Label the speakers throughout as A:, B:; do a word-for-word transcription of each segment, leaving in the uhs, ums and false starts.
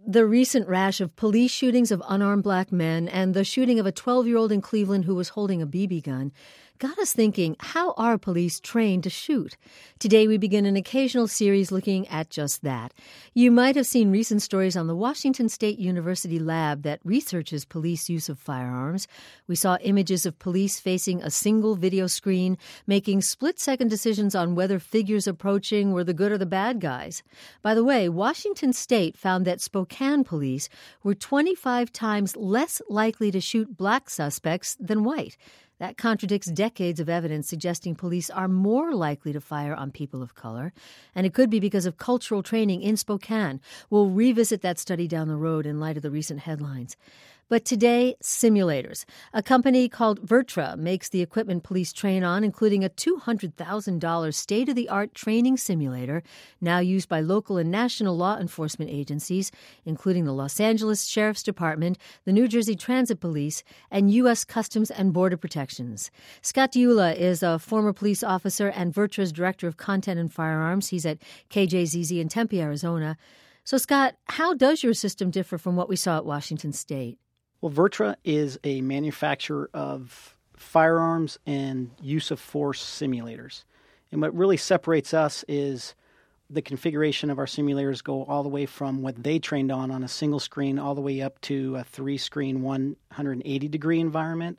A: The recent rash of police shootings of unarmed black men and the shooting of a twelve-year-old in Cleveland who was holding a B B gun got us thinking, how are police trained to shoot? Today we begin an occasional series looking at just that. You might have seen recent stories on the Washington State University lab that researches police use of firearms. We saw images of police facing a single video screen, making split-second decisions on whether figures approaching were the good or the bad guys. By the way, Washington State found that Spokane police were twenty-five times less likely to shoot black suspects than white. That contradicts decades of evidence suggesting police are more likely to fire on people of color, and it could be because of cultural training in Spokane. We'll revisit that study down the road in light of the recent headlines. But today, simulators. A company called Vertra makes the equipment police train on, including a two hundred thousand dollars state-of-the-art training simulator now used by local and national law enforcement agencies, including the Los Angeles Sheriff's Department, the New Jersey Transit Police, and U S Customs and Border Protections. Scott Diula is a former police officer and Vertra's Director of Content and Firearms. He's at K J Z Z in Tempe, Arizona. So, Scott, how does your system differ from what we saw at Washington State?
B: Well, Vertra is a manufacturer of firearms and use of force simulators. And what really separates us is the configuration of our simulators go all the way from what they trained on on a single screen all the way up to a three-screen one hundred eighty degree environment,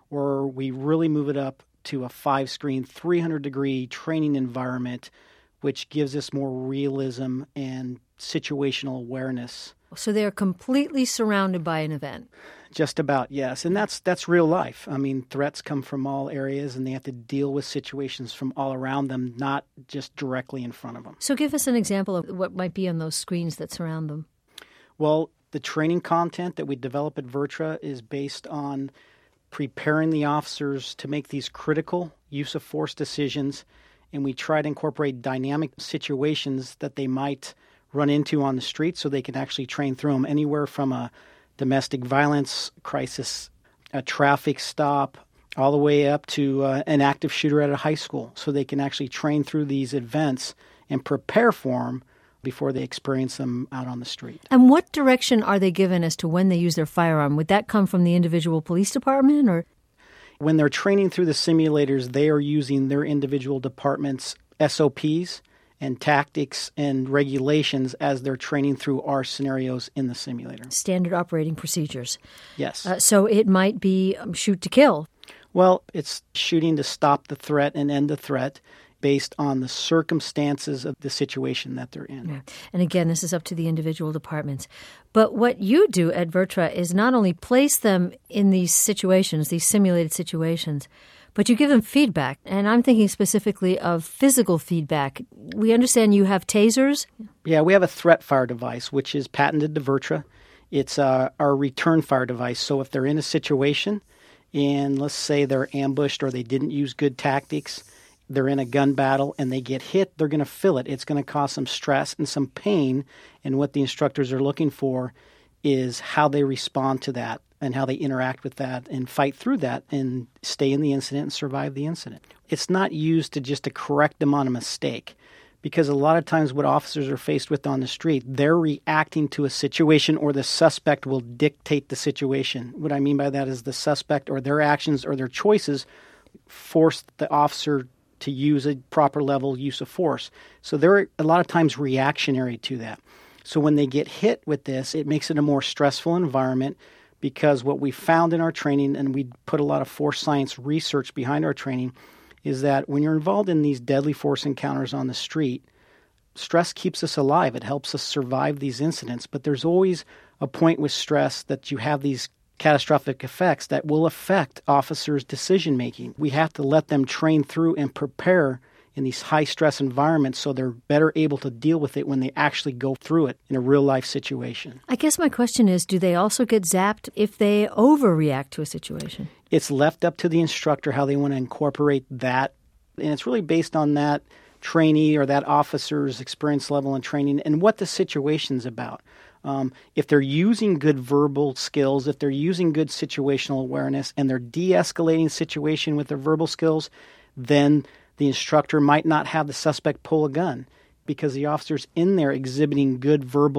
B: or we really move it up to a five-screen three hundred degree training environment, which gives us more realism and situational awareness.
A: So they're completely surrounded by an event.
B: Just about, yes. And that's that's real life. I mean, threats come from all areas, and they have to deal with situations from all around them, not just directly in front of them.
A: So give us an example of what might be on those screens that surround them.
B: Well, the training content that we develop at Vertra is based on preparing the officers to make these critical use of force decisions, and we try to incorporate dynamic situations that they might run into on the street so they can actually train through them, anywhere from a domestic violence crisis, a traffic stop, all the way up to uh, an active shooter at a high school, so they can actually train through these events and prepare for them before they experience them out on the street.
A: And what direction are they given as to when they use their firearm? Would that come from the individual police department, or?
B: When they're training through the simulators, they are using their individual department's S O Ps and tactics and regulations as they're training through our scenarios in the simulator.
A: Standard operating procedures.
B: Yes.
A: Uh, so it might be um, shoot to kill.
B: Well, it's shooting to stop the threat and end the threat based on the circumstances of the situation that they're in.
A: Yeah. And again, this is up to the individual departments. But what you do at Vertra is not only place them in these situations, these simulated situations, but you give them feedback. And I'm thinking specifically of physical feedback. We understand you have tasers?
B: Yeah, we have a threat fire device, which is patented to Vertra. It's uh, our return fire device. So if they're in a situation and let's say they're ambushed or they didn't use good tactics, they're in a gun battle and they get hit, they're going to feel it. It's going to cause some stress and some pain. And what the instructors are looking for is how they respond to that and how they interact with that and fight through that and stay in the incident and survive the incident. It's not used to just to correct them on a mistake, because a lot of times what officers are faced with on the street, they're reacting to a situation or the suspect will dictate the situation. What I mean by that is the suspect or their actions or their choices force the officer to use a proper level use of force. So they're a lot of times reactionary to that. So when they get hit with this, it makes it a more stressful environment, because what we found in our training, and we put a lot of force science research behind our training, is that when you're involved in these deadly force encounters on the street, stress keeps us alive. It helps us survive these incidents. But there's always a point with stress that you have these catastrophic effects that will affect officers' decision-making. We have to let them train through and prepare in these high-stress environments so they're better able to deal with it when they actually go through it in a real-life situation.
A: I guess my question is, do they also get zapped if they overreact to a situation?
B: It's left up to the instructor how they want to incorporate that, and it's really based on that trainee or that officer's experience level and training and what the situation's about. Um, if they're using good verbal skills, if they're using good situational awareness, and they're de-escalating situation with their verbal skills, then the instructor might not have the suspect pull a gun, because the officer's in there exhibiting good verbal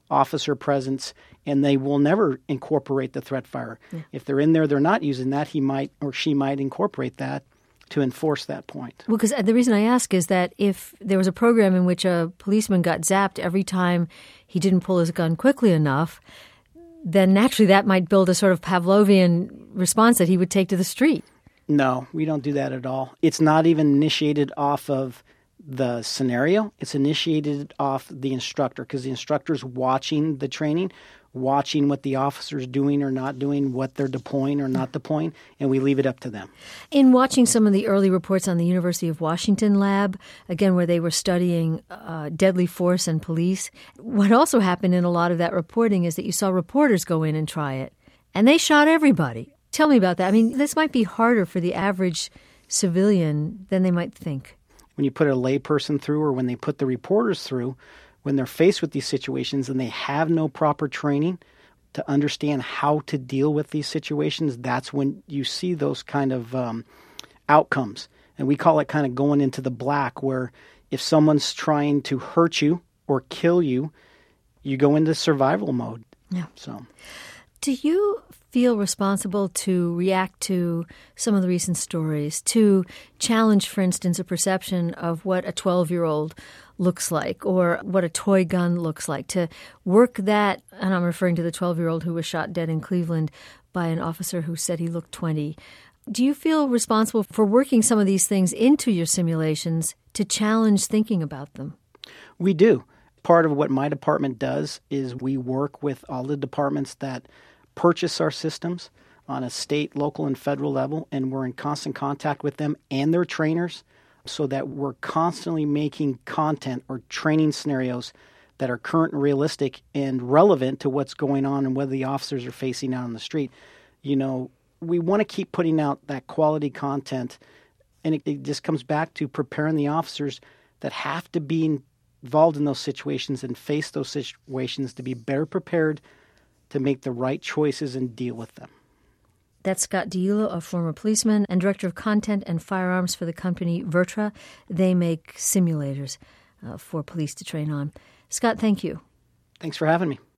B: officer presence, and they will never incorporate the threat fire. Yeah. If they're in there, they're not using that, he might or she might incorporate that to enforce that point.
A: Well, because the reason I ask is that if there was a program in which a policeman got zapped every time he didn't pull his gun quickly enough, then naturally that might build a sort of Pavlovian response that he would take to the street.
B: No, we don't do that at all. It's not even initiated off of the scenario. It's initiated off the instructor, because the instructor's watching the training, watching what the officer's doing or not doing, what they're deploying or not deploying, and we leave it up to them.
A: In watching some of the early reports on the University of Washington lab, again, where they were studying uh, deadly force and police, what also happened in a lot of that reporting is that you saw reporters go in and try it, and they shot everybody. Tell me about that. I mean, this might be harder for the average civilian than they might think.
B: When you put a layperson through, or when they put the reporters through, when they're faced with these situations and they have no proper training to understand how to deal with these situations, that's when you see those kind of um, outcomes. And we call it kind of going into the black, where if someone's trying to hurt you or kill you, you go into survival mode.
A: Yeah.
B: So,
A: do you feel responsible to react to some of the recent stories, to challenge, for instance, a perception of what a twelve-year-old looks like or what a toy gun looks like, to work that, and I'm referring to the twelve-year-old who was shot dead in Cleveland by an officer who said he looked twenty. Do you feel responsible for working some of these things into your simulations to challenge thinking about them?
B: We do. Part of what my department does is we work with all the departments that purchase our systems on a state, local, and federal level, and we're in constant contact with them and their trainers so that we're constantly making content or training scenarios that are current and realistic and relevant to what's going on and whether the officers are facing out on the street. You know, we want to keep putting out that quality content, and it, it just comes back to preparing the officers that have to be involved in those situations and face those situations to be better prepared to make the right choices and deal with them.
A: That's Scott Diullo, a former policeman and director of content and firearms for the company Vertra. They make simulators uh, for police to train on. Scott, thank you.
B: Thanks for having me.